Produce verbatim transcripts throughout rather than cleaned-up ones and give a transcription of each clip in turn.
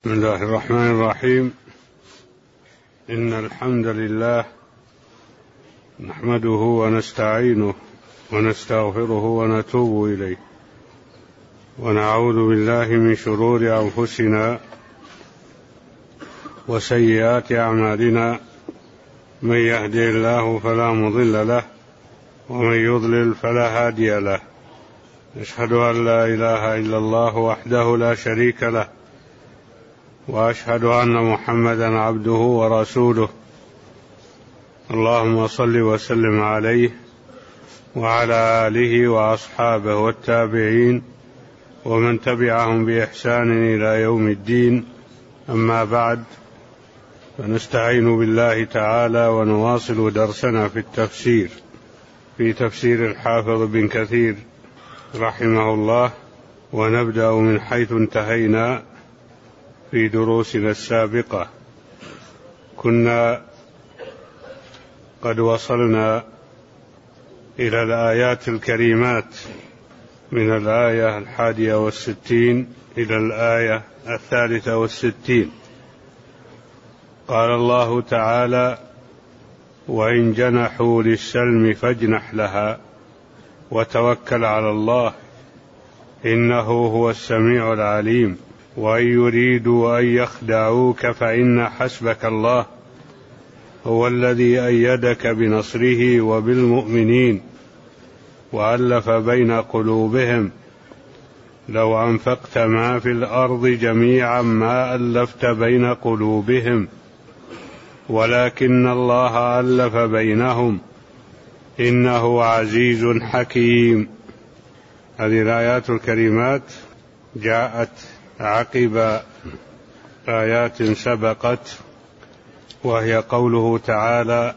بسم الله الرحمن الرحيم. إن الحمد لله نحمده ونستعينه ونستغفره ونتوب إليه، ونعوذ بالله من شرور أنفسنا وسيئات أعمالنا، من يهدي الله فلا مضل له ومن يضلل فلا هادي له. أشهد أن لا إله إلا الله وحده لا شريك له، وأشهد أن محمدا عبده ورسوله. اللهم صل وسلم عليه وعلى آله وأصحابه والتابعين ومن تبعهم بإحسان إلى يوم الدين. أما بعد، فنستعين بالله تعالى ونواصل درسنا في التفسير في تفسير الحافظ بن كثير رحمه الله، ونبدأ من حيث انتهينا في دروسنا السابقة. كنا قد وصلنا إلى الآيات الكريمات من الآية الحادية والستين إلى الآية الثالثة والستين. قال الله تعالى: وإن جنحوا للسلم فاجنح لها وتوكل على الله إنه هو السميع العليم. وإن يريدوا أن يخدعوك فإن حسبك الله هو الذي أيدك بنصره وبالمؤمنين وألف بين قلوبهم لو أنفقت ما في الأرض جميعا ما ألفت بين قلوبهم ولكن الله ألف بينهم إنه عزيز حكيم. هذه الآيات الكريمات جاءت عقب آيات سبقت، وهي قوله تعالى: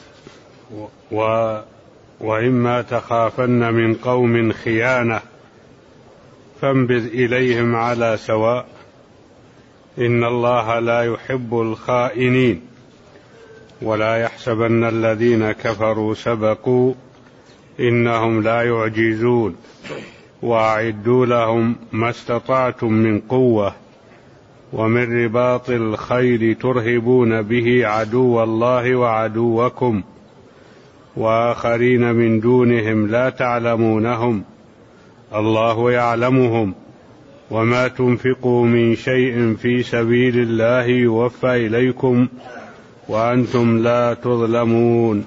و وإما تخافن من قوم خيانة فانبذ إليهم على سواء إن الله لا يحب الخائنين ولا يحسبن الذين كفروا سبقوا إنهم لا يعجزون وأعدوا لهم ما استطعتم من قوة ومن رباط الخيل ترهبون به عدو الله وعدوكم وآخرين من دونهم لا تعلمونهم الله يعلمهم وما تنفقوا من شيء في سبيل الله يوفى إليكم وأنتم لا تظلمون.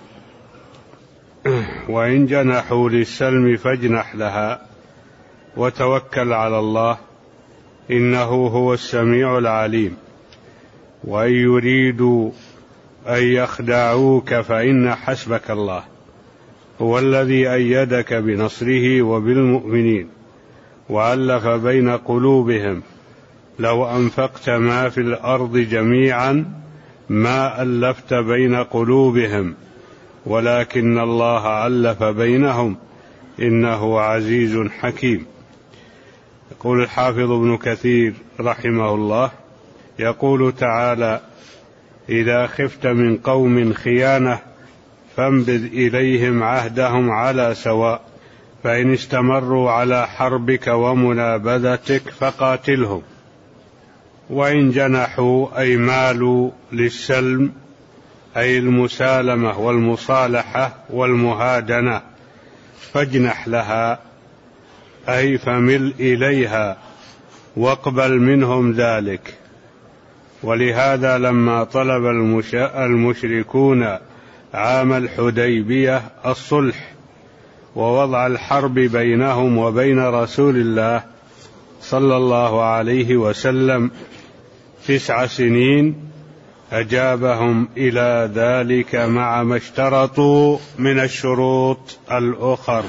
وإن جنحوا للسلم فاجنح لها وتوكل على الله إنه هو السميع العليم. وإن يريدوا أن يخدعوك فإن حسبك الله هو الذي أيدك بنصره وبالمؤمنين وألف بين قلوبهم لو أنفقت ما في الأرض جميعا ما ألفت بين قلوبهم ولكن الله ألف بينهم إنه عزيز حكيم. يقول الحافظ ابن كثير رحمه الله: يقول تعالى: إذا خفت من قوم خيانة فانبذ إليهم عهدهم على سواء فإن استمروا على حربك ومنابذتك فقاتلهم. وإن جنحوا أي مالوا للسلم أي المسالمة والمصالحة والمهادنة فاجنح لها أي فمل إليها واقبل منهم ذلك. ولهذا لما طلب المشركون عام الحديبية الصلح ووضع الحرب بينهم وبين رسول الله صلى الله عليه وسلم تسع سنين أجابهم إلى ذلك مع ما اشترطوا من الشروط الأخر.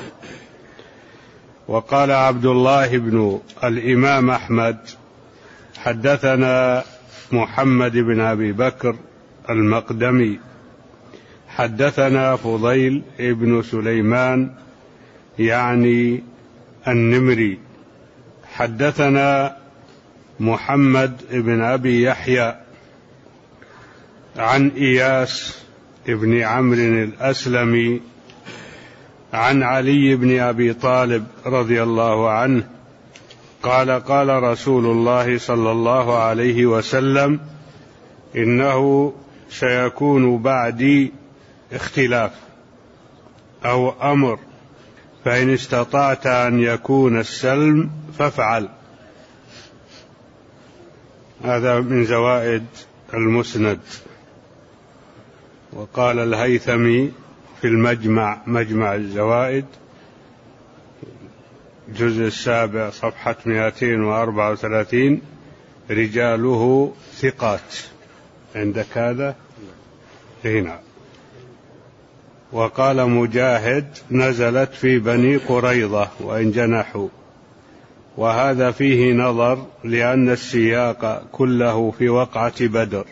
وقال عبد الله بن الإمام أحمد: حدثنا محمد بن أبي بكر المقدمي حدثنا فضيل بن سليمان يعني النمري حدثنا محمد بن أبي يحيى عن إياس بن عمرو الأسلمي عن علي بن أبي طالب رضي الله عنه قال قال رسول الله صلى الله عليه وسلم: إنه سيكون بعدي اختلاف أو أمر، فإن استطعت أن يكون السلم فافعل. هذا من زوائد المسند. وقال الهيثمي في المجمع، مجمع الزوائد، الجزء السابع صفحة مئتين وأربعة وثلاثين: رجاله ثقات. عندك هذا هنا. وقال مجاهد: نزلت في بني قريظة وإن جنحوا. وهذا فيه نظر، لأن السياق كله في وقعة بدر،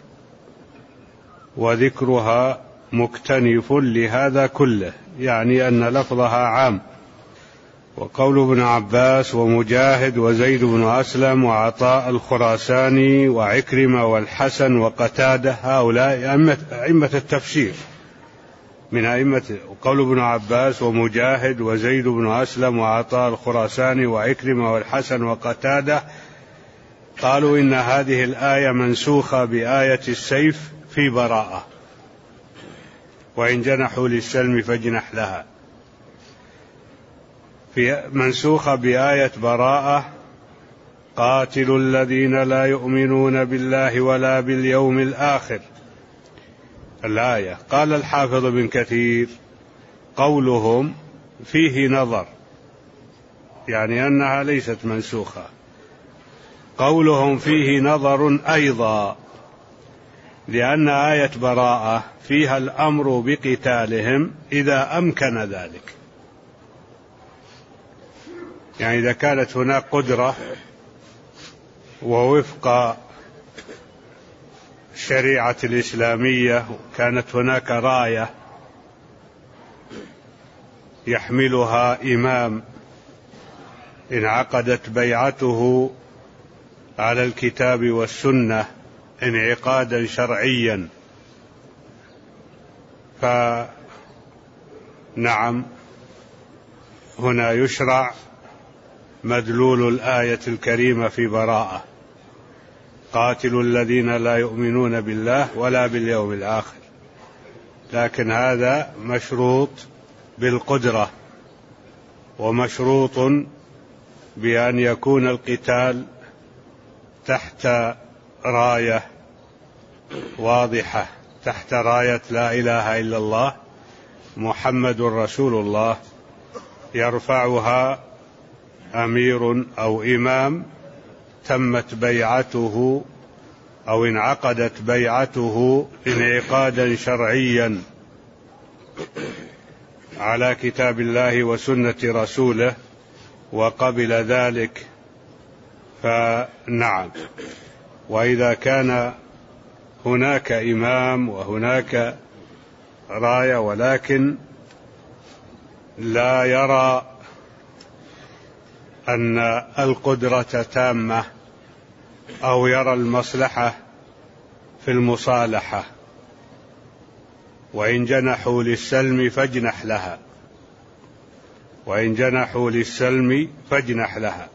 وذكرها مكتنف لهذا كله، يعني أن لفظها عام. وقول ابن عباس ومجاهد وزيد بن أسلم وعطاء الخراساني وعكرمة والحسن وقتادة، هؤلاء أئمة التفسير من أئمة. وقول ابن عباس ومجاهد وزيد بن أسلم وعطاء الخراساني وعكرمة والحسن وقتادة قالوا إن هذه الآية منسوخة بآية السيف في براءة، وإن جنحوا للسلم فاجنح لها. في منسوخة بآية براءة: قاتلوا الذين لا يؤمنون بالله ولا باليوم الآخر، الآية. قال الحافظ بن كثير: قولهم فيه نظر، يعني أنها ليست منسوخة. قولهم فيه نظر أيضا، لأن آية براءة فيها الأمر بقتالهم إذا أمكن ذلك، يعني إذا كانت هناك قدرة ووفق الشريعة الإسلامية، كانت هناك راية يحملها إمام انعقدت بيعته على الكتاب والسنة انعقادا شرعيا، فنعم هنا يشرع مدلول الآية الكريمة في براءة: قاتلوا الذين لا يؤمنون بالله ولا باليوم الآخر. لكن هذا مشروط بالقدرة، ومشروط بأن يكون القتال تحت راية واضحة، تحت راية لا إله إلا الله محمد رسول الله، يرفعها أمير أو إمام تمت بيعته أو انعقدت بيعته انعقادا شرعيا على كتاب الله وسنة رسوله، وقبل ذلك فنعم. وإذا كان هناك إمام وهناك راية ولكن لا يرى أن القدرة تامة، أو يرى المصلحة في المصالحة: وإن جنحوا للسلم فاجنح لها، وإن جنحوا للسلم فاجنح لها.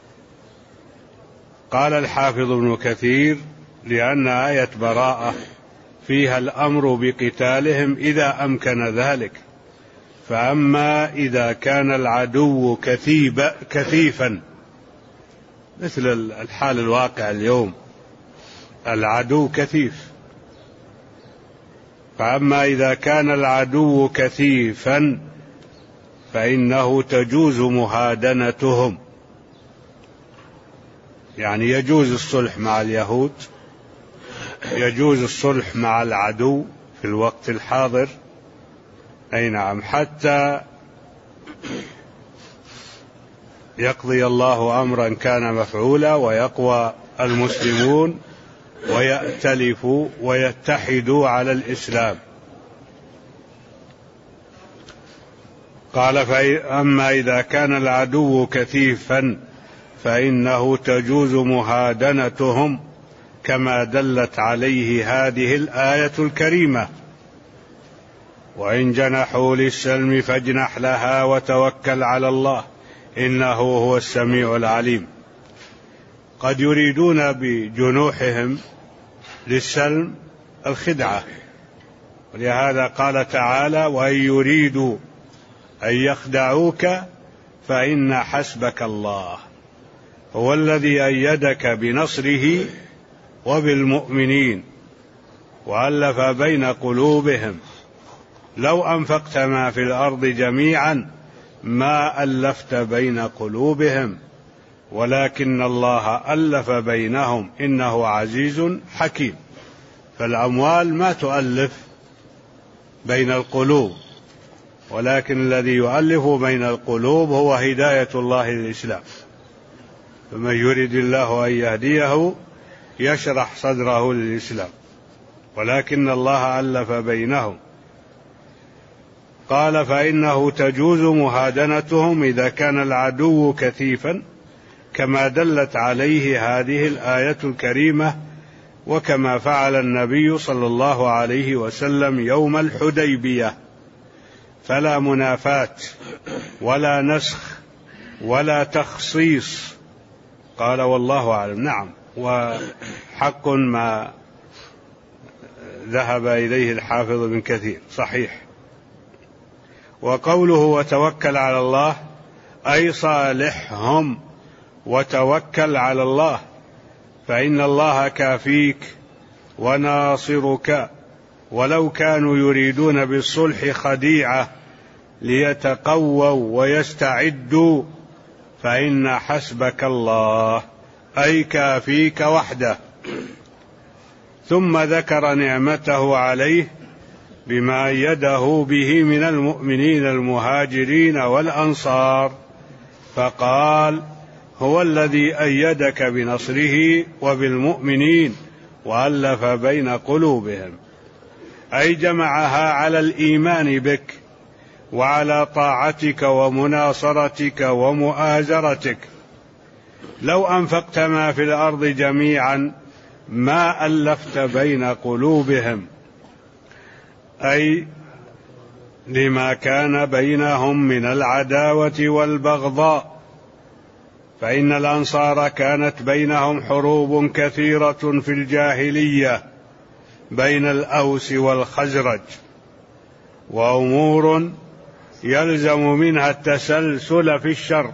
قال الحافظ ابن كثير: لأن آية براءة فيها الأمر بقتالهم إذا أمكن ذلك، فأما إذا كان العدو كثيب كثيفا، مثل الحال الواقع اليوم، العدو كثيف، فأما إذا كان العدو كثيفا فإنه تجوز مهادنتهم، يعني يجوز الصلح مع اليهود، يجوز الصلح مع العدو في الوقت الحاضر، أي نعم، حتى يقضي الله أمرا كان مفعولا ويقوى المسلمون ويأتلفوا ويتحدوا على الإسلام. قال: فأما إذا كان العدو كثيفا فإنه تجوز مهادنتهم، كما دلت عليه هذه الآية الكريمة: وإن جنحوا للسلم فاجنح لها وتوكل على الله إنه هو السميع العليم. قد يريدون بجنوحهم للسلم الخدعة، ولهذا قال تعالى: وإن يريدوا أن يخدعوك فإن حسبك الله هو الذي أيدك بنصره وبالمؤمنين وألف بين قلوبهم لو أنفقت ما في الأرض جميعا ما ألفت بين قلوبهم ولكن الله ألف بينهم إنه عزيز حكيم. فالأموال ما تؤلف بين القلوب، ولكن الذي يؤلف بين القلوب هو هداية الله للإسلام. فمن يريد الله أن يهديه يشرح صدره للإسلام، ولكن الله ألف بينهم. قال: فإنه تجوز مهادنتهم إذا كان العدو كثيفا، كما دلت عليه هذه الآية الكريمة، وكما فعل النبي صلى الله عليه وسلم يوم الحديبية، فلا منافاة ولا نسخ ولا تخصيص. قال: والله أعلم. نعم، وحق ما ذهب إليه الحافظ بن كثير، صحيح. وقوله وتوكل على الله أي صالحهم وتوكل على الله، فإن الله كافيك وناصرك، ولو كانوا يريدون بالصلح خديعة ليتقووا ويستعدوا فإن حسبك الله أي كافيك وحده. ثم ذكر نعمته عليه بما أيده به من المؤمنين المهاجرين والأنصار، فقال: هو الذي أيدك بنصره وبالمؤمنين وألف بين قلوبهم، أي جمعها على الإيمان بك وعلى طاعتك ومناصرتك ومؤازرتك. لو أنفقت ما في الأرض جميعا ما ألفت بين قلوبهم، أي لما كان بينهم من العداوة والبغضاء، فإن الأنصار كانت بينهم حروب كثيرة في الجاهلية بين الأوس والخزرج، وأمور يلزم منها التسلسل في الشر،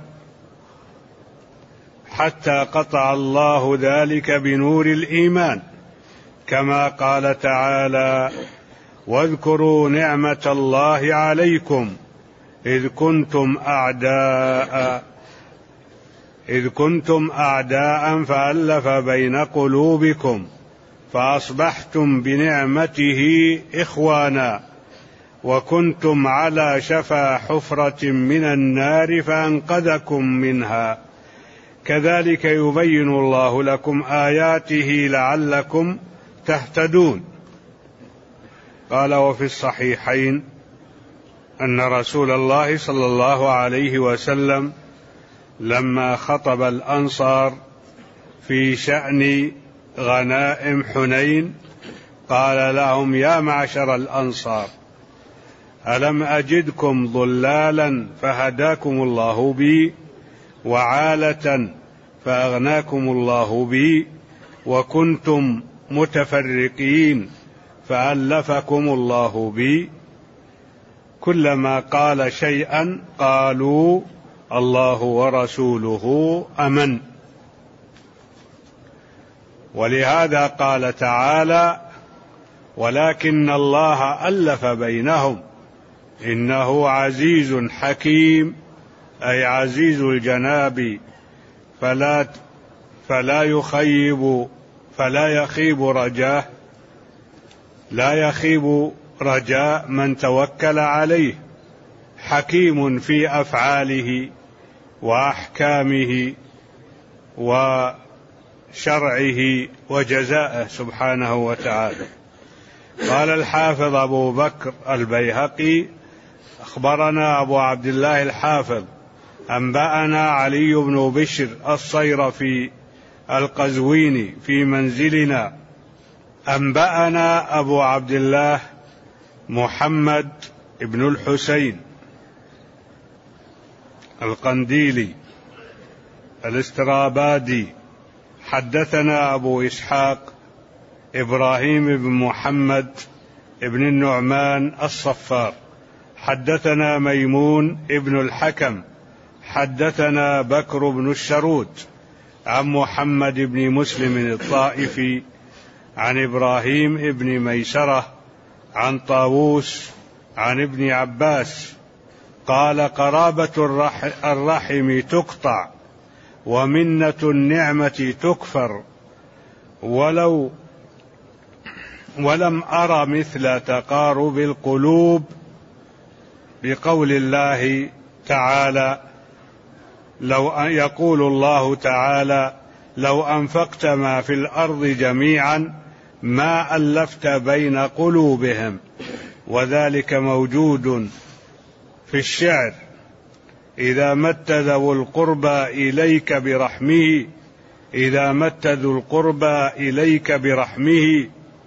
حتى قطع الله ذلك بنور الإيمان، كما قال تعالى: واذكروا نعمة الله عليكم إذ كنتم أعداء إذ كنتم أعداء فألف بين قلوبكم فأصبحتم بنعمته إخوانا وكنتم على شفا حفرة من النار فأنقذكم منها، كذلك يبين الله لكم آياته لعلكم تهتدون. قال: وفي الصحيحين أن رسول الله صلى الله عليه وسلم لما خطب الأنصار في شأن غنائم حنين قال لهم: يا معشر الأنصار، ألم أجدكم ضلالا فهداكم الله بي، وعالة فأغناكم الله بي، وكنتم متفرقين فألفكم الله بي. كلما قال شيئا قالوا: الله ورسوله أمن. ولهذا قال تعالى: ولكن الله ألف بينهم إنه عزيز حكيم، أي عزيز الجناب، فلا فلا يخيب فلا يخيب رجاه لا يخيب رجاء من توكل عليه، حكيم في أفعاله وأحكامه وشرعه وجزاءه سبحانه وتعالى. قال الحافظ أبو بكر البيهقي: أخبرنا أبو عبد الله الحافظ أنبأنا علي بن بشر الصيرفي القزويني في منزلنا، أنبأنا أبو عبد الله محمد بن الحسين القنديلي الاسترابادي حدثنا أبو إسحاق إبراهيم بن محمد بن النعمان الصفار حدثنا ميمون ابن الحكم حدثنا بكر بن الشرود عن محمد بن مسلم الطائفي عن إبراهيم بن ميسرة عن طاووس عن ابن عباس قال قرابة الرحم تقطع ومنة النعمة تكفر ولو ولم أر مثل تقارب القلوب بقول الله تعالى لو يقول الله تعالى لو أنفقت ما في الأرض جميعا ما ألفت بين قلوبهم، وذلك موجود في الشعر إذا مت ذو القربى إليك برحمه إذا مت ذو القربى إليك برحمه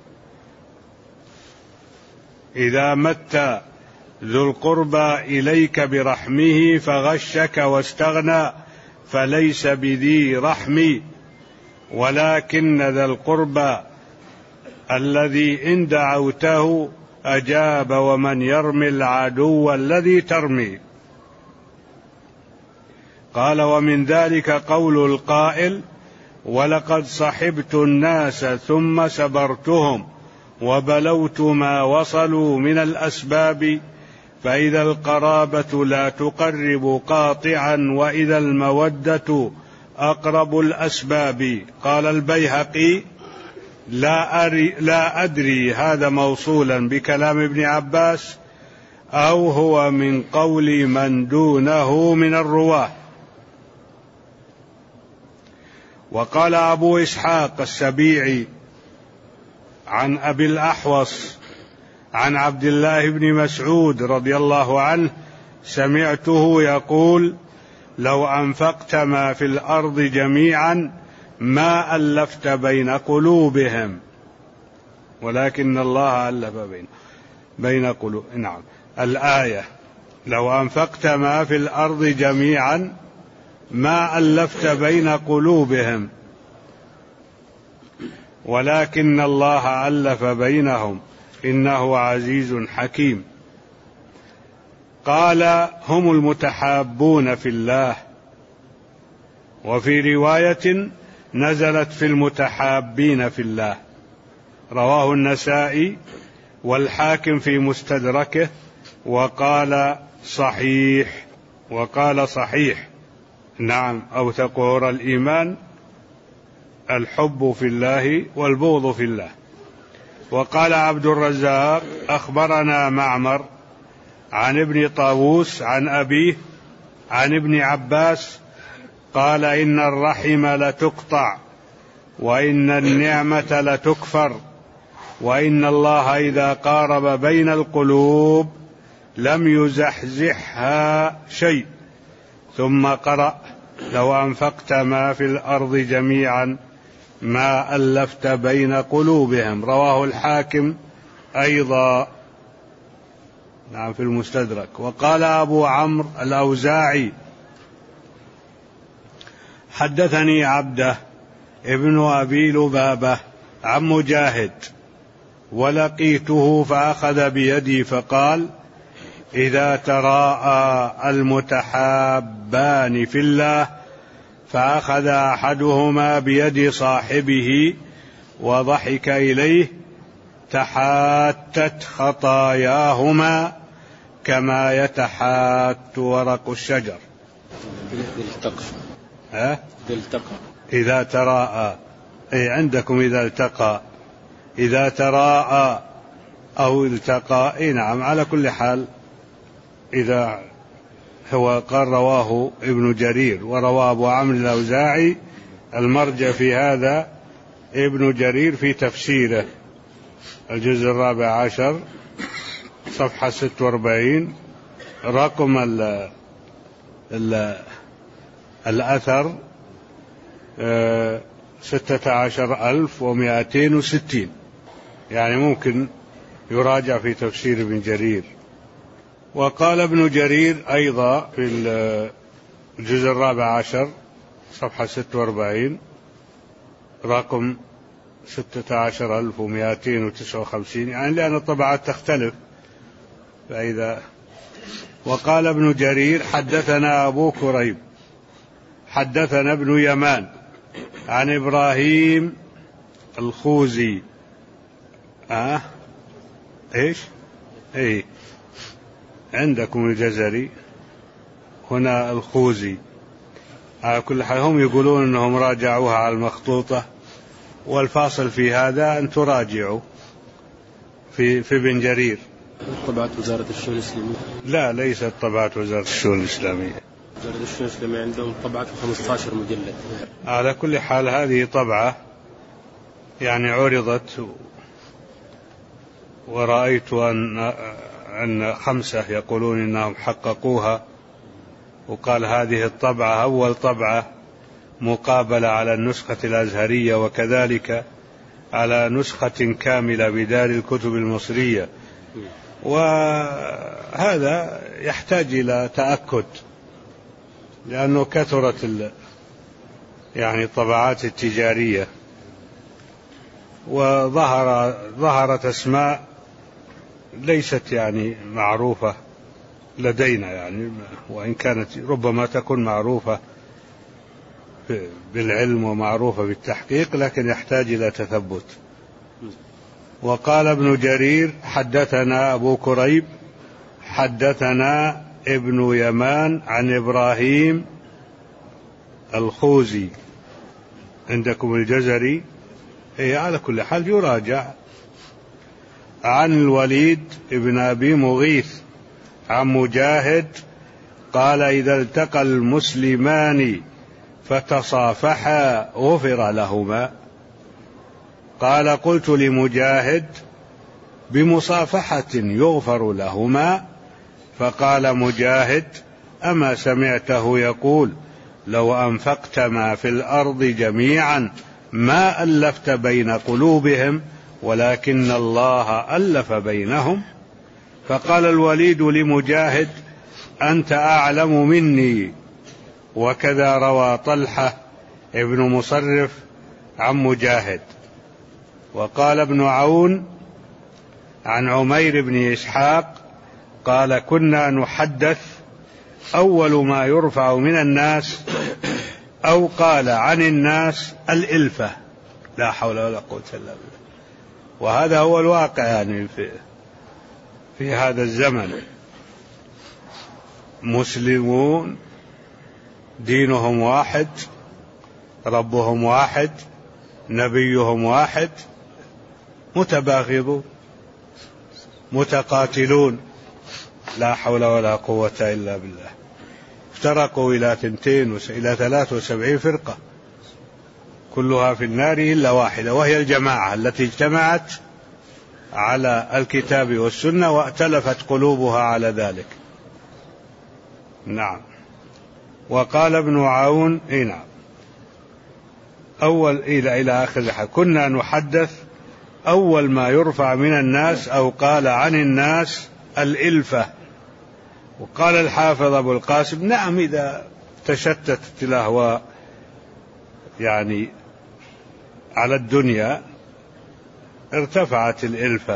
إذا مت ذو القربى إليك برحمه فغشك واستغنى فليس بذي رحم، ولكن ذا القربى الذي إن دعوته أجاب ومن يرمي العدو الذي ترمي. قال ومن ذلك قول القائل ولقد صحبت الناس ثم سبرتهم وبلوت ما وصلوا من الأسباب فإذا القرابة لا تقرب قاطعا وإذا المودة أقرب الأسباب. قال البيهقي لا, أري لا أدري هذا موصولا بكلام ابن عباس أو هو من قول من دونه من الرواه. وقال أبو إسحاق السبيعي عن أبي الأحوص عن عبد الله بن مسعود رضي الله عنه سمعته يقول لو أنفقت ما في الأرض جميعا ما ألفت بين قلوبهم ولكن الله ألف بين بين قلوب. نعم الآية لو أنفقت ما في الأرض جميعا ما ألفت بين قلوبهم ولكن الله ألف بينهم إنه عزيز حكيم. قال هم المتحابون في الله، وفي رواية نزلت في المتحابين في الله. رواه النسائي والحاكم في مستدركه وقال صحيح وقال صحيح. نعم أو تقول الإيمان الحب في الله والبغض في الله. وقال عبد الرزاق أخبرنا معمر عن ابن طاووس عن أبيه عن ابن عباس قال إن الرحم لتقطع وإن النعمة لتكفر وإن الله إذا قارب بين القلوب لم يزحزحها شيء. ثم قرأ لو أنفقت ما في الأرض جميعا ما ألفت بين قلوبهم. رواه الحاكم أيضا نعم في المستدرك. وقال أبو عمرو الأوزاعي حدثني عبده ابن أبي لبابة عن مجاهد ولقيته فأخذ بيدي فقال إذا تراءى المتحابان في الله فأخذ أحدهما بيد صاحبه وضحك إليه تحاتت خطاياهما كما يتحات ورق الشجر. ها؟ إذا تراءى أي عندكم إذا التقى إذا تراءى أو التقى أي نعم على كل حال. إذا هو قال رواه ابن جرير ورواه أبو عمرو الأوزاعي. المرجع في هذا ابن جرير في تفسيره الجزء الرابع عشر صفحة ستة وأربعين رقم ال ال الأثر ستة عشر ألف ومائتين وستين، يعني ممكن يراجع في تفسير ابن جرير. وقال ابن جرير أيضا في الجزء الرابع عشر صفحة ستة وأربعين رقم ستة عشر ألف ومائتين وتسعة وخمسين، يعني لأن الطبعات تختلف. فإذا وقال ابن جرير حدثنا أبو كريب حدثنا ابن يمان عن إبراهيم الخوزي آه إيش إيه عندكم الجزري، هنا الخوزي. على كل حال هم يقولون أنهم راجعوها على المخطوطة، والفاصل في هذا أن تراجعوا في في ابن جرير. طبعت وزارة الشؤون الإسلامية؟ لا، ليست طبعت وزارة الشؤون الإسلامية. وزارة الشؤون الإسلامية عندهم طبعة خمسة عشر مجلد. على كل حال هذه طبعة يعني عرضت، ورأيت أن أن خمسة يقولون إنهم حققوها، وقال هذه الطبعة أول طبعة مقابلة على النسخة الأزهرية، وكذلك على نسخة كاملة بدار الكتب المصرية. وهذا يحتاج إلى تأكد، لأنه كثرت يعني الطبعات التجارية، وظهر ظهرت أسماء ليست يعني معروفة لدينا، يعني وإن كانت ربما تكون معروفة بالعلم ومعروفة بالتحقيق، لكن يحتاج إلى تثبت. وقال ابن جرير حدثنا أبو كريب حدثنا ابن يمان عن إبراهيم الخوزي، عندكم الجزري إيه، على كل حال يراجع. عن الوليد ابن أبي مغيث عن مجاهد قال إذا التقى المسلمان فتصافحا غفر لهما. قال قلت لمجاهد بمصافحة يغفر لهما؟ فقال مجاهد أما سمعته يقول لو أنفقت ما في الأرض جميعا ما ألفت بين قلوبهم ولكن الله ألف بينهم. فقال الوليد لمجاهد أنت أعلم مني. وكذا روى طلحة ابن مصرف عن مجاهد. وقال ابن عون عن عمير بن إسحاق قال كنا نحدث أول ما يرفع من الناس، أو قال عن الناس الإلفة. لا حول ولا قوة إلا بالله. وهذا هو الواقع يعني في, في هذا الزمن. مسلمون دينهم واحد، ربهم واحد، نبيهم واحد، متباغضون متقاتلون، لا حول ولا قوة إلا بالله. افترقوا إلى ثنتين إلى ثلاث وسبعين فرقة كلها في النار إلا واحدة، وهي الجماعة التي اجتمعت على الكتاب والسنة وائتلفت قلوبها على ذلك. نعم. وقال ابن عون إيه نعم أول إلى إلى آخر الحديث كنا نحدث أول ما يرفع من الناس، أو قال عن الناس الإلفة. وقال الحافظ أبو القاسم نعم إذا تشتتت الأهواء يعني على الدنيا ارتفعت الإلفة،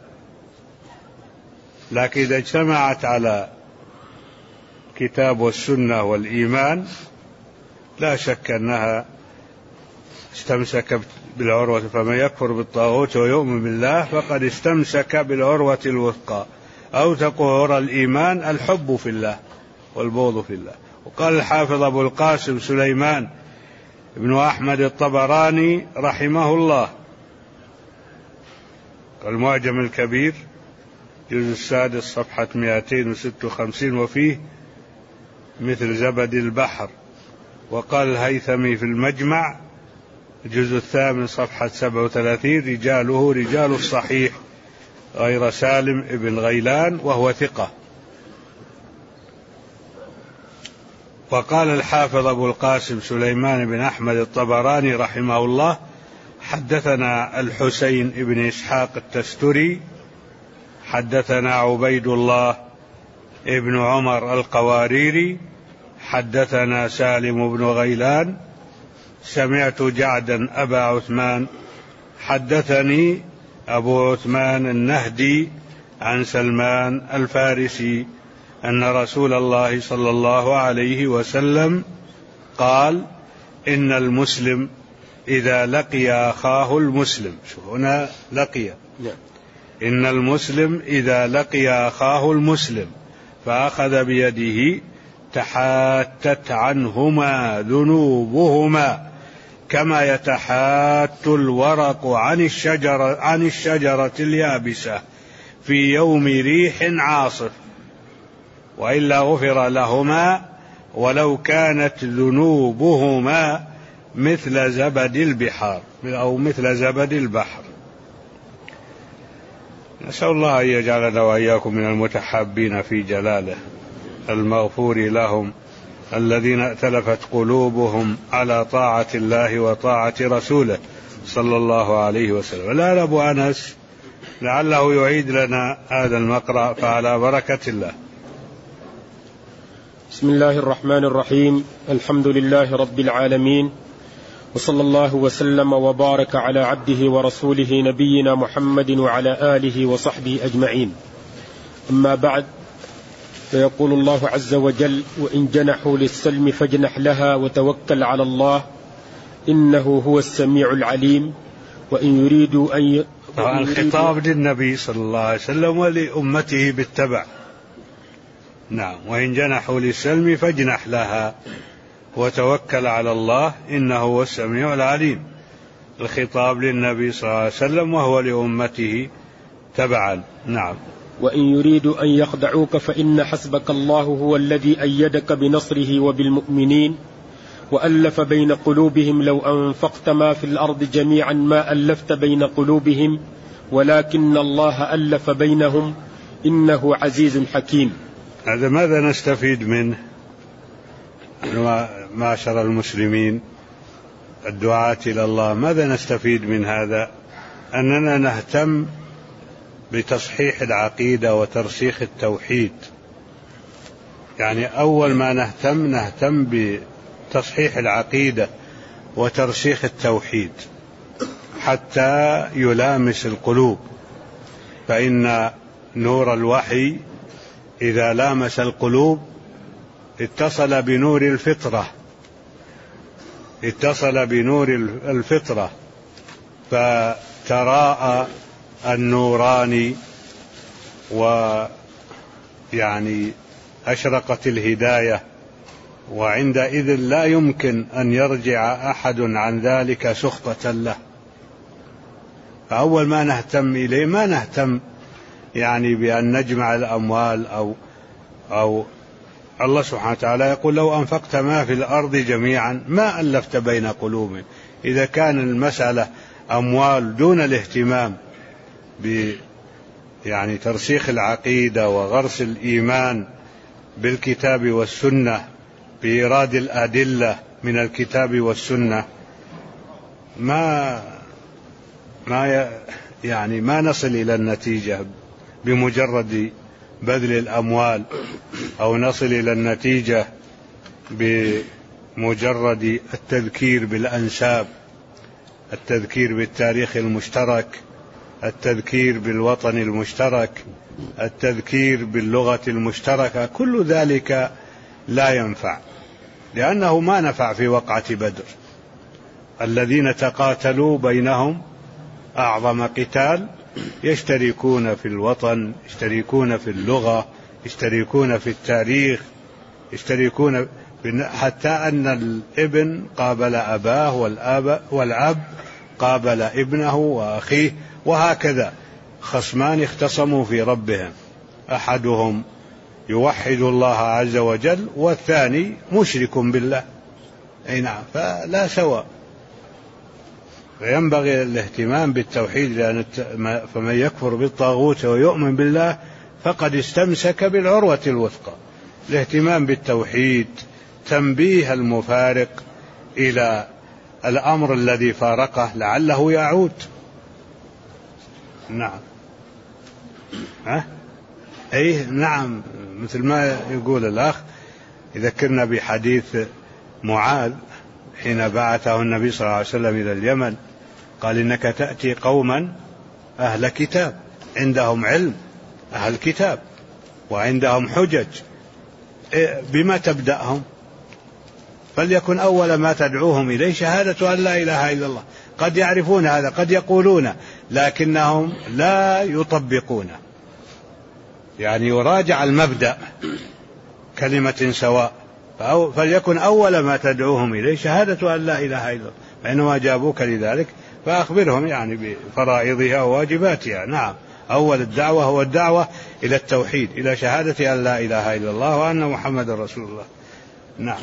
لكن إذا اجتمعت على كتاب والسنة والإيمان لا شك أنها استمسك بالعروة. فمن يكفر بالطاغوت ويؤمن بالله فقد استمسك بالعروة الوثقى، أو تقول الإيمان الحب في الله والبغض في الله. وقال الحافظ أبو القاسم سليمان ابن أحمد الطبراني رحمه الله المعجم الكبير جزء السادس صفحة مئتين وستة وخمسين وفيه مثل زبد البحر. وقال الهيثمي في المجمع الجزء الثامن صفحة سبعة وثلاثين رجاله رجال الصحيح غير سالم ابن غيلان وهو ثقة. وقال الحافظ أبو القاسم سليمان بن أحمد الطبراني رحمه الله حدثنا الحسين بن إسحاق التستري حدثنا عبيد الله ابن عمر القواريري حدثنا سالم بن غيلان سمعت جعدا أبا عثمان حدثني أبو عثمان النهدي عن سلمان الفارسي أن رسول الله صلى الله عليه وسلم قال: إن المسلم إذا لقي أخاه المسلم، شوف هنا لقي، إن المسلم إذا لقي أخاه المسلم فأخذ بيده تحاتت عنهما ذنوبهما كما يتحات الورق عن الشجرة, عن الشجرة اليابسة في يوم ريح عاصف، وإلا غفر لهما ولو كانت ذنوبهما مثل زبد البحار أو مثل زبد البحر. نسأل الله أن يجعلنا وإياكم من المتحابين في جلاله المغفور لهم الذين ائتلفت قلوبهم على طاعة الله وطاعة رسوله صلى الله عليه وسلم. الآن أبو أنس لعله يعيد لنا هذا المقرأ، فعلى بركة الله. بسم الله الرحمن الرحيم. الحمد لله رب العالمين، وصلى الله وسلم وبارك على عبده ورسوله نبينا محمد وعلى آله وصحبه أجمعين. أما بعد، فيقول الله عز وجل: وإن جنحوا للسلم فاجنح لها وتوكل على الله إنه هو السميع العليم. وإن يريدوا أن ي... الخطاب للنبي صلى الله عليه وسلم ولأمته بالتبع. نعم، وإن جنحوا للسلم فاجنح لها وتوكل على الله إنه هو السميع العليم. الخطاب للنبي صلى الله عليه وسلم وهو لأمته تبعا. نعم. وإن يريدوا أن يخدعوك فإن حسبك الله هو الذي أيدك بنصره وبالمؤمنين وألف بين قلوبهم لو أنفقت ما في الأرض جميعا ما ألفت بين قلوبهم ولكن الله ألف بينهم إنه عزيز حكيم. هذا ماذا نستفيد منه معشر المسلمين الدعاة إلى الله؟ ماذا نستفيد من هذا؟ أننا نهتم بتصحيح العقيدة وترسيخ التوحيد. يعني أول ما نهتم نهتم بتصحيح العقيدة وترسيخ التوحيد حتى يلامس القلوب، فإن نور الوحي إذا لامس القلوب اتصل بنور الفطرة اتصل بنور الفطرة فتراءى النوران ويعني أشرقت الهداية، وعندئذ لا يمكن أن يرجع أحد عن ذلك سخطة له. فأول ما نهتم إليه ما نهتم يعني بأن نجمع الأموال أو أو الله سبحانه وتعالى يقول: لو أنفقت ما في الأرض جميعا ما ألفت بين قلوبهم. إذا كان المسألة أموال دون الاهتمام ب يعني ترسيخ العقيدة وغرس الإيمان بالكتاب والسنة بإيراد الأدلة من الكتاب والسنة، ما ما يعني ما نصل إلى النتيجة بمجرد بذل الأموال، أو نصل إلى النتيجة بمجرد التذكير بالأنساب، التذكير بالتاريخ المشترك، التذكير بالوطن المشترك، التذكير باللغة المشتركة. كل ذلك لا ينفع، لأنه ما نفع في وقعة بدر. الذين تقاتلوا بينهم أعظم قتال يشتركون في الوطن، يشتركون في اللغة، يشتركون في التاريخ، يشتركون حتى أن الابن قابل أباه والأب والأب قابل ابنه وأخيه، وهكذا خصمان اختصموا في ربهم، أحدهم يوحد الله عز وجل والثاني مشرك بالله. أي نعم، فلا سواء. فينبغي الاهتمام بالتوحيد، لأن فمن يكفر بالطاغوت ويؤمن بالله فقد استمسك بالعروة الوثقى. الاهتمام بالتوحيد تنبيه المفارق إلى الأمر الذي فارقه لعله يعود. نعم. ها؟ أي نعم، مثل ما يقول الأخ، يذكرنا بحديث معاذ حين بعثه النبي صلى الله عليه وسلم إلى اليمن قال إنك تأتي قوما أهل كتاب عندهم علم، أهل كتاب وعندهم حجج، بما تبدأهم؟ فليكن أول ما تدعوهم إليه شهادة أن لا إله إلا الله. قد يعرفون هذا، قد يقولون، لكنهم لا يطبقونه. يعني يراجع المبدأ كلمة سواء. فليكن أول ما تدعوهم إليه شهادة أن لا إله إلا الله، فإنما جابوك لذلك فأخبرهم يعني بفرائضها وواجباتها. نعم، أول الدعوة هو الدعوة إلى التوحيد، إلى شهادة أن لا إله إلا الله وأن محمد رسول الله. نعم.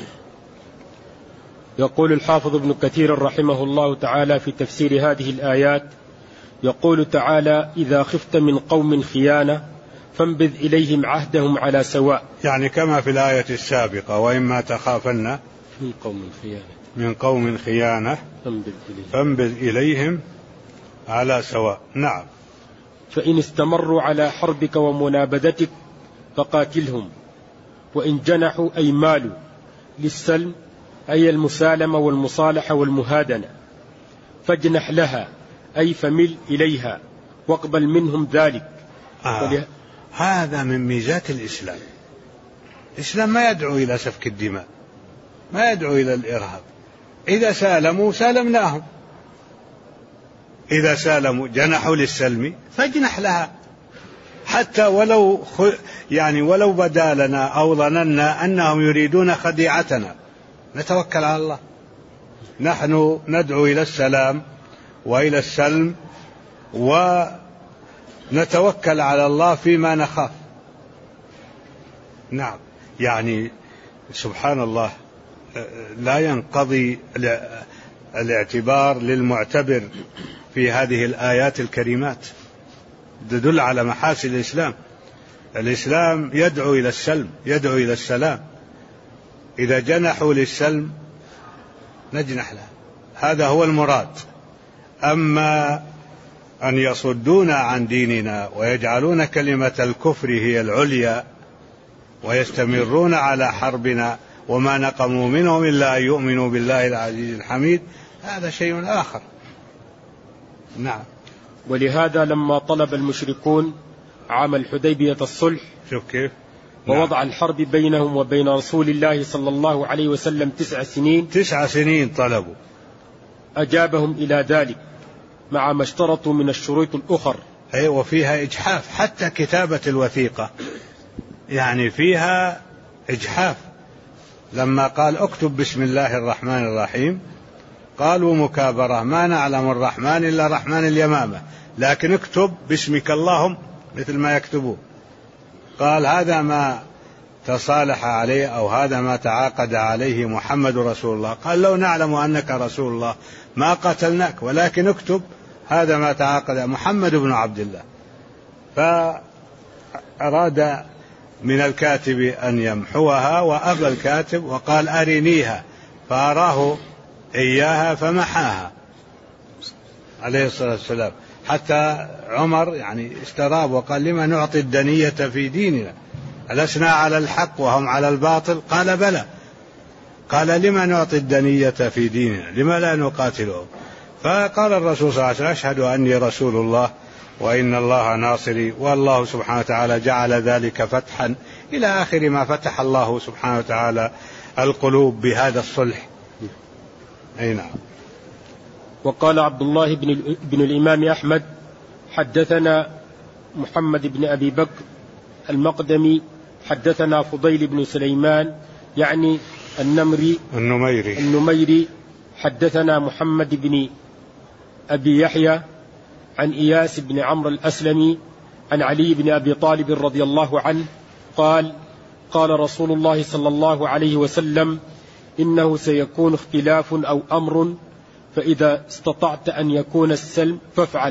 يقول الحافظ ابن كثير رحمه الله تعالى في تفسير هذه الآيات، يقول تعالى: إذا خفت من قوم خيانة فانبذ إليهم عهدهم على سواء. يعني كما في الآية السابقة: وإما تخافن من قوم خيانة من قوم خيانة فانبذ إليهم على سواء. نعم. فإن استمروا على حربك ومنابذتك فقاتلهم، وإن جنحوا أي مالوا للسلم أي المسالمة والمصالحة والمهادنة فاجنح لها أي فمل إليها واقبل منهم ذلك. آه. وله... هذا من ميزات الإسلام. الإسلام ما يدعو إلى سفك الدماء، ما يدعو إلى الإرهاب. إذا سالموا سالمناهم، إذا سالموا جنحوا للسلم فاجنح لها، حتى ولو خ... يعني ولو بدا لنا أو ظننا أنهم يريدون خديعتنا نتوكل على الله. نحن ندعو إلى السلام وإلى السلم، ونتوكل على الله فيما نخاف. نعم. يعني سبحان الله، لا ينقضي الاعتبار للمعتبر في هذه الآيات الكريمات، تدل على محاسن الإسلام. الإسلام يدعو إلى السلم، يدعو إلى السلام. إذا جنحوا للسلم نجنح له، هذا هو المراد. أما أن يصدون عن ديننا ويجعلون كلمة الكفر هي العليا ويستمرون على حربنا وما نقموا منهم إلا أن يؤمنوا بالله العزيز الحميد، هذا شيء آخر. نعم. ولهذا لما طلب المشركون عام الحديبية الصلح، شوف كيف، ووضع نعم. الحرب بينهم وبين رسول الله صلى الله عليه وسلم تسع سنين تسع سنين طلبوا، أجابهم إلى ذلك مع ما اشترطوا من الشروط الأخر. أي وفيها إجحاف، حتى كتابة الوثيقة يعني فيها إجحاف. لما قال اكتب بسم الله الرحمن الرحيم قالوا مكابرة، ما نعلم الرحمن إلا رحمن اليمامة، لكن اكتب باسمك اللهم مثل ما يكتبون. قال هذا ما تصالح عليه أو هذا ما تعاقد عليه محمد رسول الله. قال لو نعلم أنك رسول الله ما قتلناك، ولكن اكتب هذا ما تعاقد محمد بن عبد الله. فأراد من الكاتب أن يمحوها وأبى الكاتب وقال أرنيها، فأراه إياها فمحاها عليه الصلاة والسلام. حتى عمر يعني استراب وقال لما نعطي الدنية في ديننا، ألسنا على الحق وهم على الباطل؟ قال بلى. قال لما نعطي الدنية في ديننا، لما لا نقاتلهم؟ فقال الرسول صلى الله عليه وسلم أشهد أني رسول الله وإن الله ناصري، والله سبحانه وتعالى جعل ذلك فتحا إلى آخر ما فتح الله سبحانه وتعالى القلوب بهذا الصلح. أي نعم. وقال عبد الله بن, بن الإمام أحمد حدثنا محمد بن أبي بكر المقدمي حدثنا فضيل بن سليمان يعني النمري النميري, النميري حدثنا محمد بن أبي يحيى عن إياس بن عمرو الأسلمي عن علي بن أبي طالب رضي الله عنه قال قال رسول الله صلى الله عليه وسلم إنه سيكون اختلاف أو أمر، فإذا استطعت أن يكون السلم فافعل.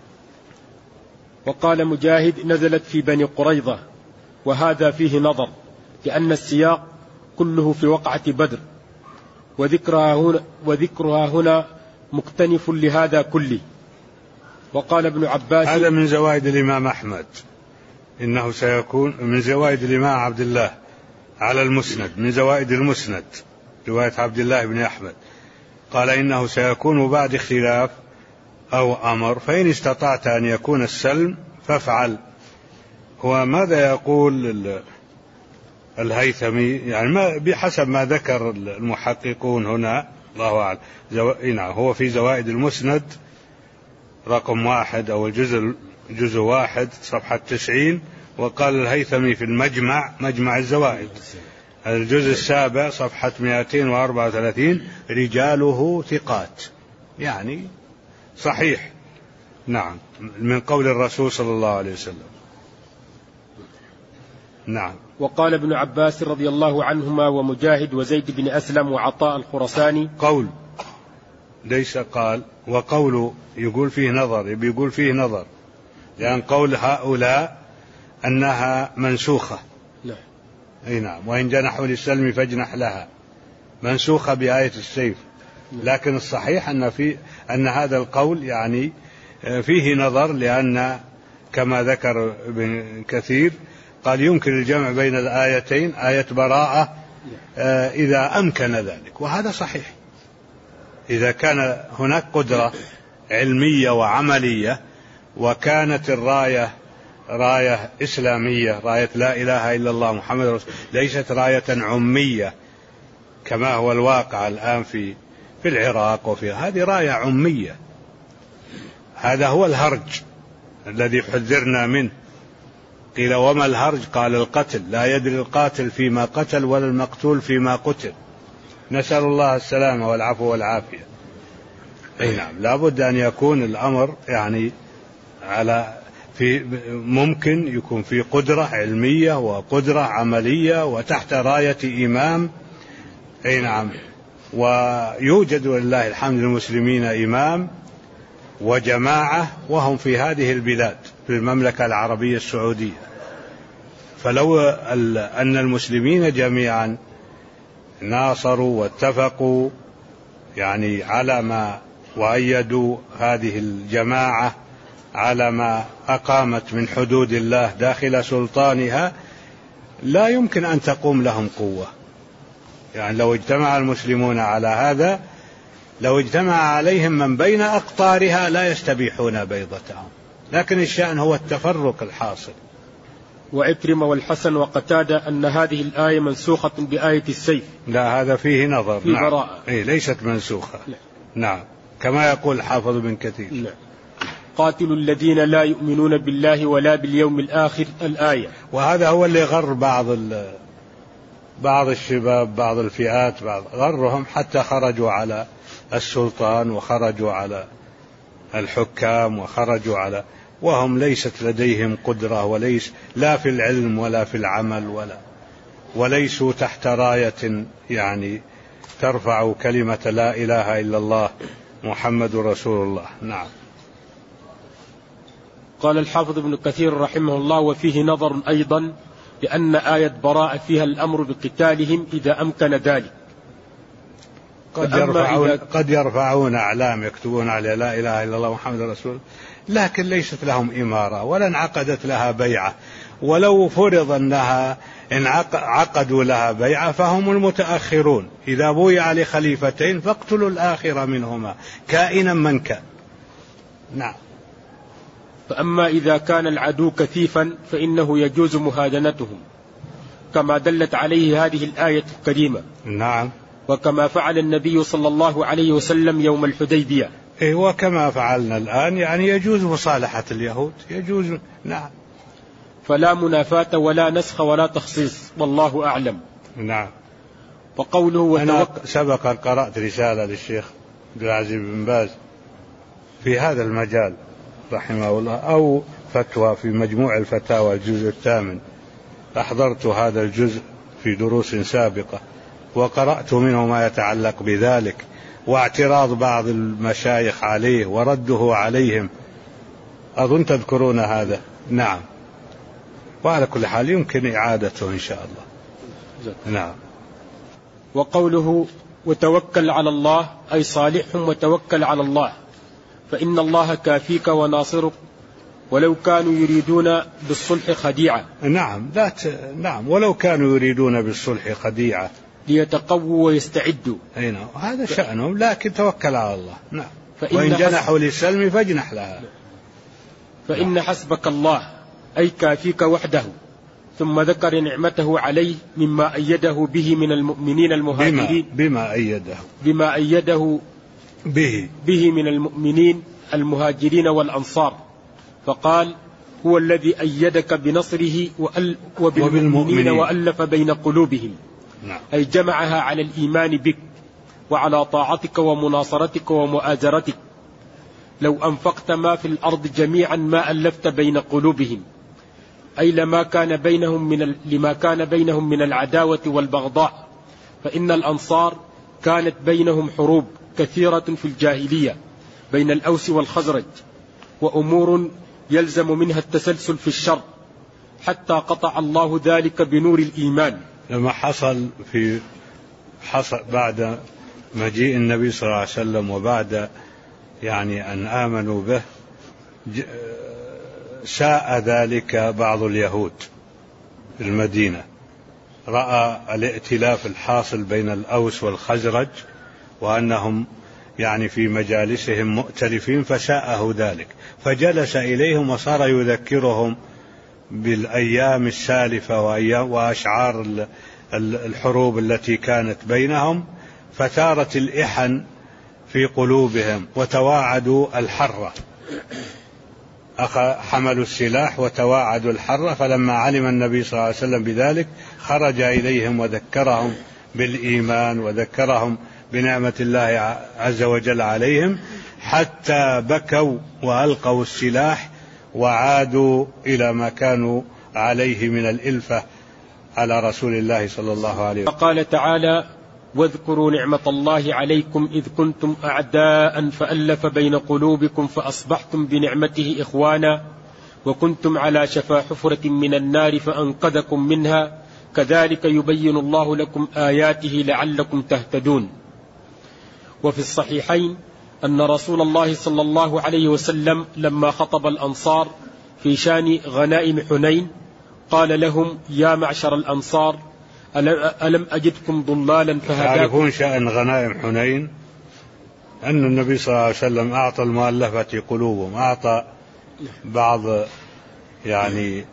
وقال مجاهد نزلت في بني قريظة، وهذا فيه نظر لأن السياق كله في وقعة بدر، وذكرها هنا, وذكرها هنا مكتنف لهذا كله. وقال ابن عباس هذا من زوائد الإمام أحمد، إنه سيكون من زوائد الإمام عبد الله على المسند، من زوائد المسند رواية عبد الله بن أحمد قال إنه سيكون بعد اختلاف أو أمر، فإن استطعت أن يكون السلم فافعل. هو ماذا يقول الهيثمي؟ يعني ما بحسب ما ذكر المحققون هنا، الله أعلم، هو في زوائد المسند رقم واحد أو الجزء جزء واحد صفحة تسعين، وقال الهيثمي في المجمع مجمع الزوائد الجزء السابع صفحة مئتين وأربعة وثلاثين رجاله ثقات، يعني صحيح. نعم، من قول الرسول صلى الله عليه وسلم. نعم. وقال ابن عباس رضي الله عنهما ومجاهد وزيد بن أسلم وعطاء الخرساني. قول ليس قال، وقول يقول فيه نظر، بيقول فيه نظر، لأن قول هؤلاء أنها منسوخة. لا. أي نعم، وإن جنحوا للسلم فاجنح لها، منسوخة بآية السيف. لكن الصحيح أن في أن هذا القول يعني فيه نظر، لأن كما ذكر ابن كثير قال يمكن الجمع بين الآيتين، آية براءة إذا أمكن ذلك، وهذا صحيح. إذا كان هناك قدرة علمية وعملية، وكانت الراية راية إسلامية، راية لا إله إلا الله محمد رسول، ليست راية عمية كما هو الواقع الآن في في العراق، وفي هذه راية عمية. هذا هو الهرج الذي حذرنا منه. قيل وما الهرج؟ قال القتل، لا يدري القاتل فيما قتل ولا المقتول فيما قتل، نسأل الله السلامة والعفو والعافية. أي نعم، لابد أن يكون الأمر يعني على في ممكن يكون في قدرة علمية وقدرة عملية وتحت راية إمام. أي نعم، ويوجد ولله الحمد للمسلمين إمام وجماعة وهم في هذه البلاد في المملكة العربية السعودية. فلو أن المسلمين جميعا ناصروا واتفقوا يعني على ما وأيدوا هذه الجماعة على ما أقامت من حدود الله داخل سلطانها، لا يمكن أن تقوم لهم قوة. يعني لو اجتمع المسلمون على هذا، لو اجتمع عليهم من بين أقطارها لا يستبيحون بيضتهم، لكن الشأن هو التفرق الحاصل. وعكرمة والحسن وقتادة أن هذه الآية منسوخة بآية السيف. لا، هذا فيه نظر. في نعم. براءة. إيه، ليست منسوخة. لا. نعم، كما يقول حافظ بن كثير. لا. قاتلوا الذين لا يؤمنون بالله ولا باليوم الآخر، الآية. وهذا هو اللي غر بعض بعض الشباب، بعض الفئات، بعض غرهم حتى خرجوا على السلطان وخرجوا على الحكام وخرجوا على، وهم ليست لديهم قدرة، وليس لا في العلم ولا في العمل، ولا وليسوا تحت راية يعني ترفع كلمة لا إله إلا الله محمد رسول الله. نعم. قال الحافظ ابن كثير رحمه الله: وفيه نظر أيضا، لأن آية براءة فيها الأمر بقتالهم إذا أمكن ذلك. قد يرفعون, قد يرفعون أعلام يكتبون على لا إله إلا الله محمد رسول، لكن ليست لهم إمارة ولا انعقدت لها بيعة، ولو فرض أنها عقدوا لها بيعة فهم المتأخرون. إذا بويع لخليفتين فاقتلوا الآخر منهما كائنا من كان. نعم. فأما إذا كان العدو كثيفا فإنه يجوز مهادنتهم، كما دلت عليه هذه الآية الكريمة. نعم. وكما فعل النبي صلى الله عليه وسلم يوم الحديبية. إيه، وكما فعلنا الآن، يعني يجوز مصالحة اليهود، يجوز. نعم. فلا منافاة ولا نسخ ولا تخصيص، والله أعلم. نعم. وقوله أنا سبق قرأت رسالة للشيخ عبد العزيز بن باز في هذا المجال رحمه الله، أو فتوى في مجموع الفتاوى الجزء الثامن، أحضرت هذا الجزء في دروس سابقة وقرأت منه ما يتعلق بذلك، واعتراض بعض المشايخ عليه ورده عليهم، أظن تذكرون هذا. نعم. وعلى كل حال يمكن إعادته إن شاء الله. نعم. وقوله وتوكل على الله، أي صالحهم وتوكل على الله، فإن الله كافيك وناصرك، ولو كانوا يريدون بالصلح خديعة. نعم. لا ت... نعم، ولو كانوا يريدون بالصلح خديعة، ليتقووا ويستعدوا. أي نعم، هذا شأنهم، لكن توكل على الله. نعم. وإن جنحوا للسلم فاجنح لها. فإن حسبك الله أي كافيك وحده. ثم ذكر نعمته عليه مما أيده به من المؤمنين المهاجرين. بما, بما أيده بما أيده به به من المؤمنين المهاجرين والأنصار، فقال هو الذي أيدك بنصره وبالمؤمنين وألف بين قلوبهم. نعم. أي جمعها على الإيمان بك وعلى طاعتك ومناصرتك ومؤازرتك. لو أنفقت ما في الأرض جميعا ما ألفت بين قلوبهم، أي لما كان بينهم من لما كان بينهم من العداوة والبغضاء، فإن الأنصار كانت بينهم حروب كثيرة في الجاهلية بين الأوس والخزرج، وأمور يلزم منها التسلسل في الشر، حتى قطع الله ذلك بنور الإيمان. لما حصل في حصل بعد مجيء النبي صلى الله عليه وسلم وبعد يعني أن آمنوا به، شاء ذلك بعض اليهود في المدينة، رأى الائتلاف الحاصل بين الأوس والخزرج وأنهم يعني في مجالسهم مؤتلفين، فشاءه ذلك، فجلس إليهم وصار يذكرهم بالأيام السالفة وأشعار الحروب التي كانت بينهم، فثارت الإحن في قلوبهم وتواعدوا الحرة، حملوا السلاح وتواعدوا الحرة. فلما علم النبي صلى الله عليه وسلم بذلك خرج إليهم وذكرهم بالإيمان وذكرهم بنعمة الله عز وجل عليهم، حتى بكوا وألقوا السلاح وعادوا إلى ما كانوا عليه من الإلفة على رسول الله صلى الله عليه وسلم. قال تعالى: واذكروا نعمة الله عليكم إذ كنتم أعداء فألف بين قلوبكم فأصبحتم بنعمته إخوانا وكنتم على شفا حفرة من النار فأنقذكم منها كذلك يبين الله لكم آياته لعلكم تهتدون. وفي الصحيحين أن رسول الله صلى الله عليه وسلم لما خطب الأنصار في شان غنائم حنين قال لهم: يا معشر الأنصار ألم أجدكم ضلالا فهداكم. تعرفون شأن غنائم حنين أن النبي صلى الله عليه وسلم أعطى المؤلفة قلوبهم، أعطى بعض يعني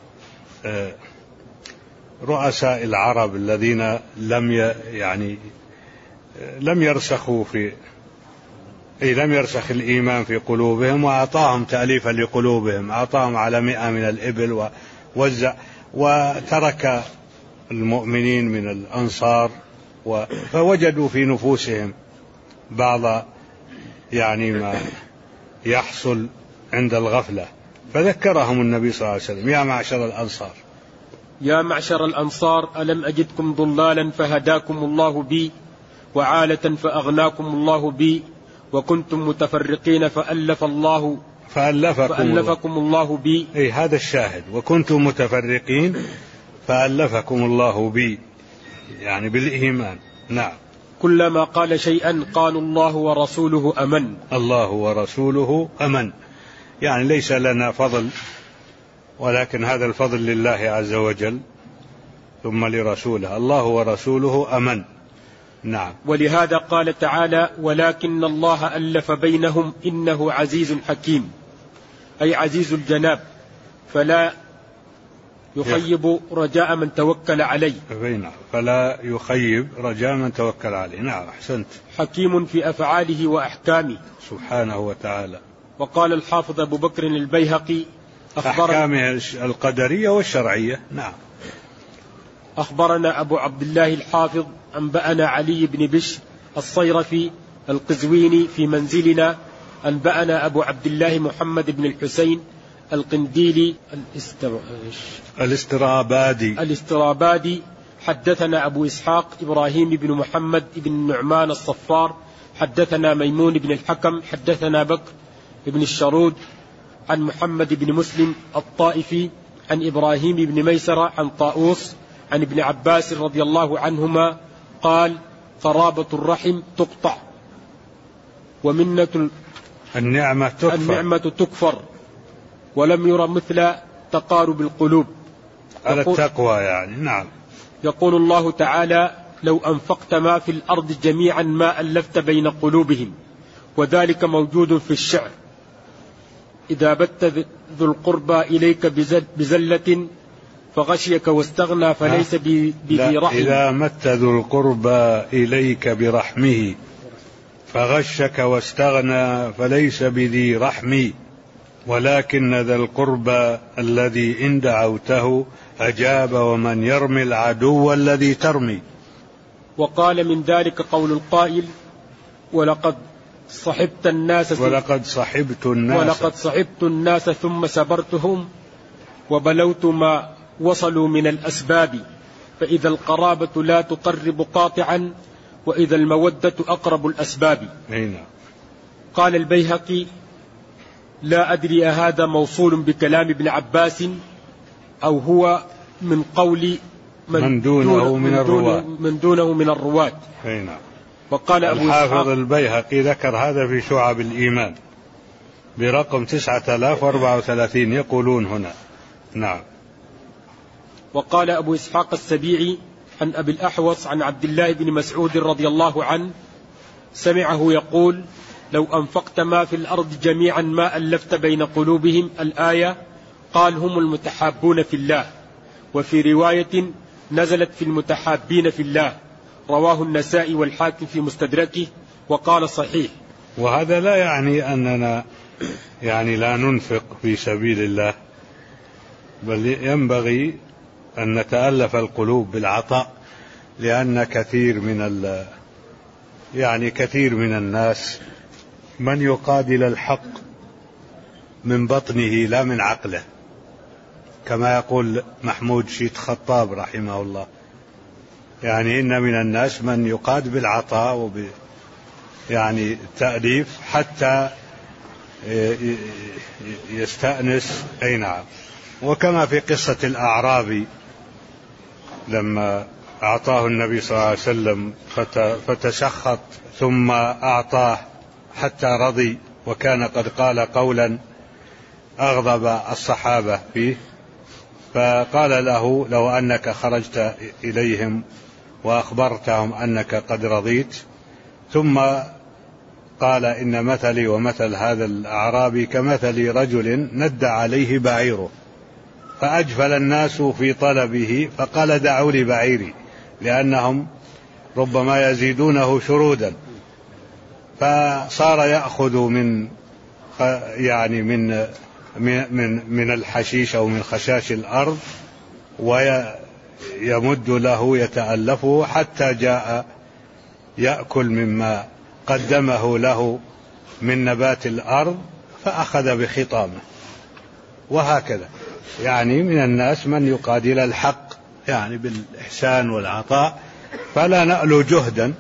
رؤساء العرب الذين لم يعني لم يرسخوا في أي لم يرسخ الإيمان في قلوبهم، وأعطاهم تأليفا لقلوبهم، أعطاهم على مئة من الإبل ووزع، وترك المؤمنين من الأنصار، فوجدوا في نفوسهم بعض يعني ما يحصل عند الغفلة، فذكرهم النبي صلى الله عليه وسلم: يا معشر الأنصار يا معشر الأنصار ألم أجدكم ضلالا فهداكم الله بي وعالة فأغناكم الله بي وكنتم متفرقين فألف الله فألفكم, فألفكم الله, الله بي. أي هذا الشاهد: وكنتم متفرقين فألفكم الله بي، يعني بالإيمان. نعم. كلما قال شيئا قالوا الله ورسوله أمن. الله ورسوله أمن، يعني ليس لنا فضل، ولكن هذا الفضل لله عز وجل ثم لرسوله. الله ورسوله أمن. نعم. ولهذا قال تعالى: ولكن الله ألف بينهم إنه عزيز حكيم، أي عزيز الجناب، فلا يخيب رجاء من توكل عليه. فلا يخيب رجاء من توكل عليه. نعم، أحسنت. حكيم في أفعاله وأحكامه سبحانه وتعالى. وقال الحافظ أبو بكر البيهقي: أحكامه القدرية والشرعية. نعم. أخبرنا أبو عبد الله الحافظ أنبأنا علي بن بشر الصيرفي القزويني في منزلنا أنبأنا أبو عبد الله محمد بن الحسين القنديلي الاسترابادي الاسترابادي حدثنا أبو إسحاق إبراهيم بن محمد بن النعمان الصفار حدثنا ميمون بن الحكم حدثنا بكر بن الشرود عن محمد بن مسلم الطائفي عن إبراهيم بن ميسرة عن طاووس عن ابن عباس رضي الله عنهما قال: قرابة الرحم تقطع ومنة النعمة تكفر, النعمة تكفر ولم يرى مثل تقارب القلوب على التقوى يعني. نعم. يقول الله تعالى: لو أنفقت ما في الأرض جميعا ما ألفت بين قلوبهم، وذلك موجود في الشعر: إذا بت ذو القربى إليك بزلة فغشيك واستغنى فليس بذي رحم. إذا مت ذو القربى إليك برحمه فغشك واستغنى فليس بذي رحم، ولكن ذا القربى الذي إن دعوته أجاب، ومن يرمي العدو الذي ترمي. وقال من ذلك قول القائل: ولقد صحبت الناس ولقد صحبت الناس ولقد صحبت الناس ثم سبرتهم وبلوت ما وصلوا من الأسباب، فإذا القرابة لا تقرب قاطعا وإذا المودة أقرب الأسباب. هنا. قال البيهقي: لا أدري هذا موصول بكلام ابن عباس أو هو من قول من, من دونه من, من الرواة من دونه من الرواة. هنا. وقال أبو الحافظ البيهقي ذكر هذا في شعب الإيمان برقم تسعة آلاف وأربعة وثلاثين، يقولون هنا. نعم. وقال أبو إسحاق السبيعي عن أبي الأحوص عن عبد الله بن مسعود رضي الله عنه سمعه يقول: لو أنفقت ما في الأرض جميعا ما ألفت بين قلوبهم، الآية. قال: هم المتحابون في الله. وفي رواية: نزلت في المتحابين في الله. رواه النسائي والحاكم في مستدركه وقال: صحيح. وهذا لا يعني أننا يعني لا ننفق في سبيل الله، بل ينبغي أن نتألف القلوب بالعطاء، لأن كثير من ال يعني كثير من الناس من يقابل الحق من بطنه لا من عقله، كما يقول محمود شيت خطاب رحمه الله. يعني إن من الناس من يقاد بالعطاء وب يعني التأليف حتى يستأنس. أي نعم. وكما في قصة الأعرابي لما أعطاه النبي صلى الله عليه وسلم فتسخط ثم أعطاه حتى رضي، وكان قد قال قولا أغضب الصحابة فيه، فقال له: لو أنك خرجت إليهم وأخبرتهم أنك قد رضيت. ثم قال: إن مثلي ومثل هذا الأعرابي كمثل رجل ند عليه بعيره فأجفل الناس في طلبه فقال: دعوا لي بعيري، لأنهم ربما يزيدونه شرودا. فصار يأخذ من يعني من من من الحشيش أو من خشاش الأرض ويمد له يتألفه حتى جاء يأكل مما قدمه له من نبات الأرض فأخذ بخطامه. وهكذا يعني من الناس من يقادل الحق يعني بالإحسان والعطاء، فلا نألو جهدا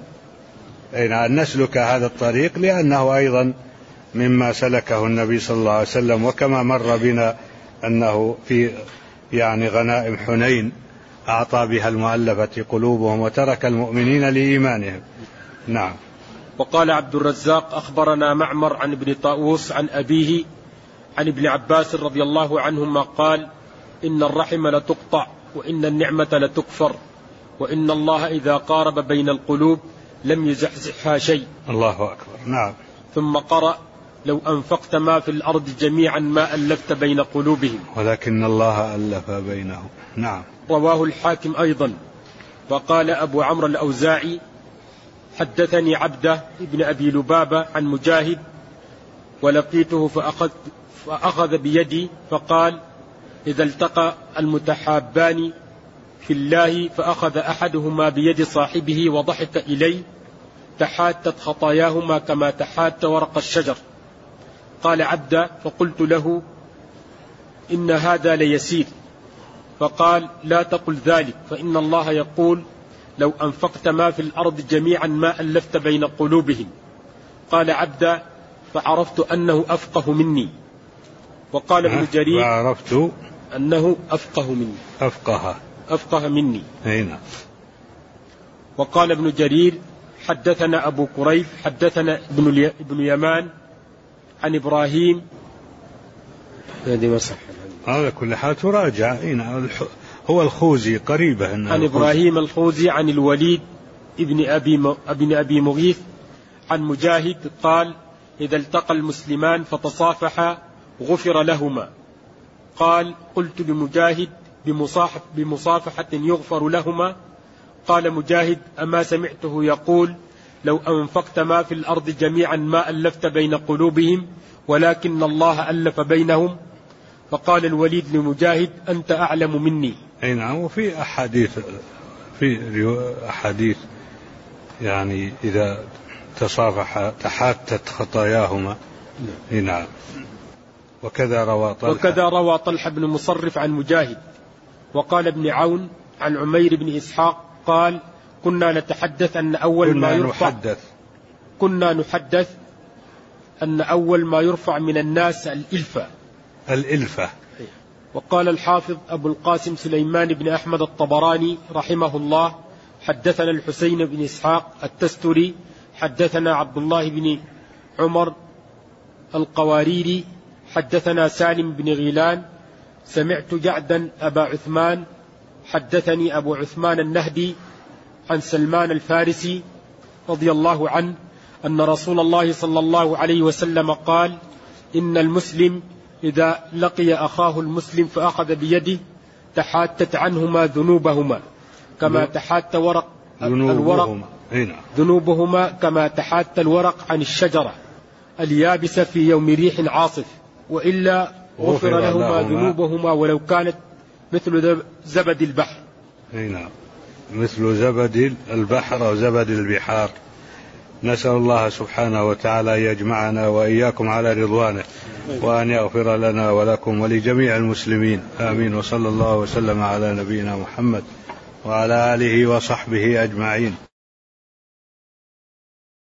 أن نسلك هذا الطريق، لأنه أيضا مما سلكه النبي صلى الله عليه وسلم. وكما مر بنا أنه في يعني غنائم حنين أعطى بها المؤلفة قلوبهم وترك المؤمنين لإيمانهم. نعم. وقال عبد الرزاق: أخبرنا معمر عن ابن طاووس عن أبيه عن ابن عباس رضي الله عنهما قال: إن الرحم لتقطع وإن النعمة لتكفر، وإن الله إذا قارب بين القلوب لم يزحزحها شيء. الله أكبر. نعم. ثم قرأ: لو أنفقت ما في الأرض جميعا ما ألفت بين قلوبهم ولكن الله ألف بينهم. نعم. رواه الحاكم أيضا. وقال أبو عمرو الأوزاعي: حدثني عبده ابن أبي لبابة عن مجاهد ولقيته فأخذ, فأخذ بيدي فقال: إذا التقى المتحابان في الله فأخذ أحدهما بيد صاحبه وضحك إليه تحاتت خطاياهما كما تحات ورق الشجر. قال عبده: فقلت له: إن هذا ليسير. فقال: لا تقل ذلك، فإن الله يقول: لو أنفقت ما في الأرض جميعا ما ألفت بين قلوبهم. قال عبده: فعرفت أنه أفقه مني. وقال ابن جرير: وعرفت أنه أفقه مني أفقه أفقه مني هنا. وقال ابن جرير: حدثنا أبو كريب حدثنا ابن ابن يمان عن إبراهيم. هذه مصح على كل حال تراجع هنا، هو الخوزي قريبة عن إبراهيم الخوزي عن الوليد ابن أبي, ابن أبي مغيث عن مجاهد قال: إذا التقى المسلمان فتصافحا غفر لهما. قال: قلت لمجاهد: بمصاحف بمصافحة يغفر لهما؟ قال مجاهد: أما سمعته يقول: لو أنفقت ما في الأرض جميعا ما ألفت بين قلوبهم ولكن الله ألف بينهم. فقال الوليد لمجاهد: أنت أعلم مني. أي نعم. وفي أحاديث في أحاديث يعني إذا تصافح تحاتت خطاياهما. نعم. وكذا روى طلحة وكذا روى طلحة بن مصرف عن مجاهد. وقال ابن عون عن عمير بن إسحاق قال: كنا نتحدث أن أول كنا ما يرفع نحدث كنا نحدث أن أول ما يرفع من الناس الإلفة الإلفة. وقال الحافظ أبو القاسم سليمان بن أحمد الطبراني رحمه الله: حدثنا الحسين بن إسحاق التستري حدثنا عبد الله بن عمر القواريري حدثنا سالم بن غيلان سمعت جعدا أبا عثمان حدثني أبو عثمان النهدي عن سلمان الفارسي رضي الله عنه أن رسول الله صلى الله عليه وسلم قال: إن المسلم إذا لقي أخاه المسلم فأخذ بيده تحاتت عنهما ذنوبهما كما تحات ورق الورق ذنوبهما كما تحات الورق عن الشجرة اليابسة في يوم ريح عاصف، وإلا غفر لهما ذنوبهما ولو كانت مثل زبد البحر. نعم، مثل زبد البحر أو زبد البحار. نسأل الله سبحانه وتعالى أن يجمعنا وإياكم على رضوانه وأن يغفر لنا ولكم ولجميع المسلمين، آمين. وصلى الله وسلم على نبينا محمد وعلى آله وصحبه أجمعين.